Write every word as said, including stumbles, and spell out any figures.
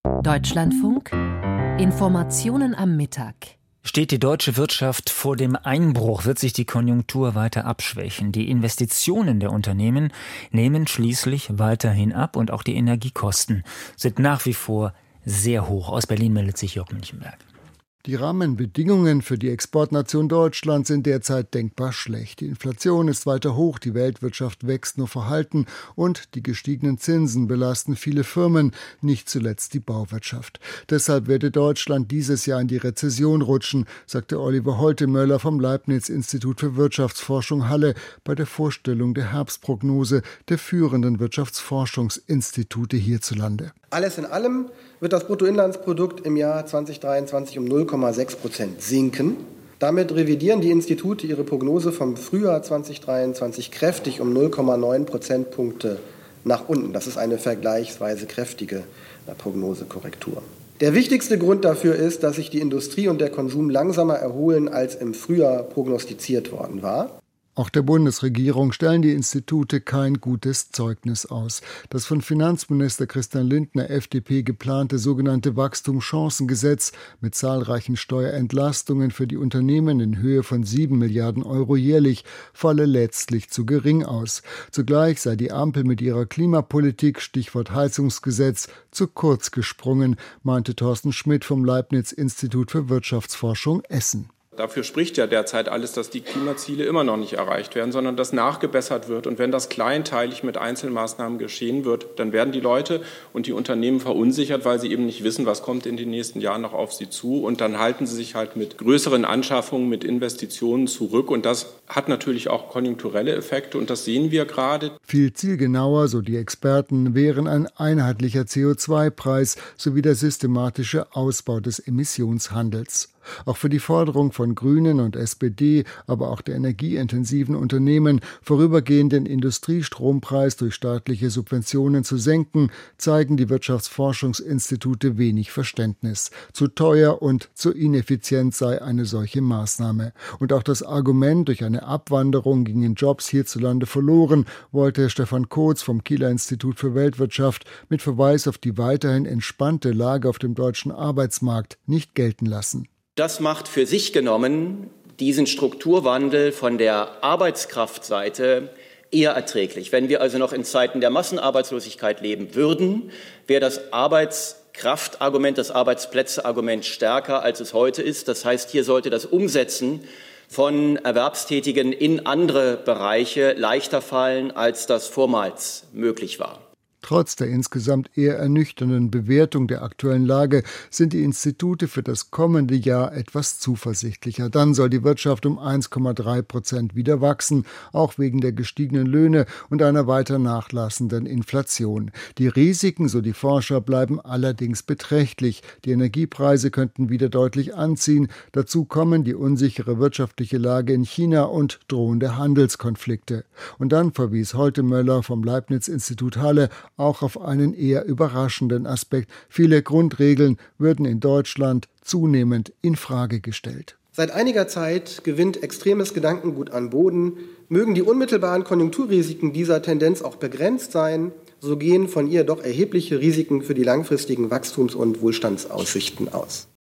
Deutschlandfunk. Informationen am Mittag. Steht die deutsche Wirtschaft vor dem Einbruch, wird sich die Konjunktur weiter abschwächen. Die Investitionen der Unternehmen nehmen schließlich weiterhin ab und auch die Energiekosten sind nach wie vor sehr hoch. Aus Berlin meldet sich Jörg Münchenberg. Die Rahmenbedingungen für die Exportnation Deutschland sind derzeit denkbar schlecht. Die Inflation ist weiter hoch, die Weltwirtschaft wächst nur verhalten und die gestiegenen Zinsen belasten viele Firmen, nicht zuletzt die Bauwirtschaft. Deshalb werde Deutschland dieses Jahr in die Rezession rutschen, sagte Oliver Holtemöller vom Leibniz-Institut für Wirtschaftsforschung Halle bei der Vorstellung der Herbstprognose der führenden Wirtschaftsforschungsinstitute hierzulande. Alles in allem wird das Bruttoinlandsprodukt im Jahr zweitausenddreiundzwanzig um null Komma sechs Prozent sinken. Damit revidieren die Institute ihre Prognose vom Frühjahr zweitausenddreiundzwanzig kräftig um null Komma neun Prozentpunkte nach unten. Das ist eine vergleichsweise kräftige Prognosekorrektur. Der wichtigste Grund dafür ist, dass sich die Industrie und der Konsum langsamer erholen, als im Frühjahr prognostiziert worden war. Auch der Bundesregierung stellen die Institute kein gutes Zeugnis aus. Das von Finanzminister Christian Lindner F D P geplante sogenannte Wachstumschancengesetz mit zahlreichen Steuerentlastungen für die Unternehmen in Höhe von sieben Milliarden Euro jährlich falle letztlich zu gering aus. Zugleich sei die Ampel mit ihrer Klimapolitik, Stichwort Heizungsgesetz, zu kurz gesprungen, meinte Thorsten Schmidt vom Leibniz-Institut für Wirtschaftsforschung Essen. Dafür spricht ja derzeit alles, dass die Klimaziele immer noch nicht erreicht werden, sondern dass nachgebessert wird. Und wenn das kleinteilig mit Einzelmaßnahmen geschehen wird, dann werden die Leute und die Unternehmen verunsichert, weil sie eben nicht wissen, was kommt in den nächsten Jahren noch auf sie zu. Und dann halten sie sich halt mit größeren Anschaffungen, mit Investitionen zurück. Und das hat natürlich auch konjunkturelle Effekte. Und das sehen wir gerade. Viel zielgenauer, so die Experten, wären ein einheitlicher C O zwei Preis sowie der systematische Ausbau des Emissionshandels. Auch für die Forderung von Grünen und S P D, aber auch der energieintensiven Unternehmen, vorübergehend den Industriestrompreis durch staatliche Subventionen zu senken, zeigen die Wirtschaftsforschungsinstitute wenig Verständnis. Zu teuer und zu ineffizient sei eine solche Maßnahme. Und auch das Argument, durch eine Abwanderung gingen Jobs hierzulande verloren, wollte Stefan Kotz vom Kieler Institut für Weltwirtschaft mit Verweis auf die weiterhin entspannte Lage auf dem deutschen Arbeitsmarkt nicht gelten lassen. Das macht für sich genommen diesen Strukturwandel von der Arbeitskraftseite eher erträglich. Wenn wir also noch in Zeiten der Massenarbeitslosigkeit leben würden, wäre das Arbeitskraftargument, das Arbeitsplätzeargument stärker, als es heute ist. Das heißt, hier sollte das Umsetzen von Erwerbstätigen in andere Bereiche leichter fallen, als das vormals möglich war. Trotz der insgesamt eher ernüchternden Bewertung der aktuellen Lage sind die Institute für das kommende Jahr etwas zuversichtlicher. Dann soll die Wirtschaft um eins Komma drei Prozent wieder wachsen, auch wegen der gestiegenen Löhne und einer weiter nachlassenden Inflation. Die Risiken, so die Forscher, bleiben allerdings beträchtlich. Die Energiepreise könnten wieder deutlich anziehen. Dazu kommen die unsichere wirtschaftliche Lage in China und drohende Handelskonflikte. Und dann verwies Holtemöller vom Leibniz-Institut Halle auch auf einen eher überraschenden Aspekt. Viele Grundregeln würden in Deutschland zunehmend in Frage gestellt. Seit einiger Zeit gewinnt extremes Gedankengut an Boden. Mögen die unmittelbaren Konjunkturrisiken dieser Tendenz auch begrenzt sein, so gehen von ihr doch erhebliche Risiken für die langfristigen Wachstums- und Wohlstandsaussichten aus.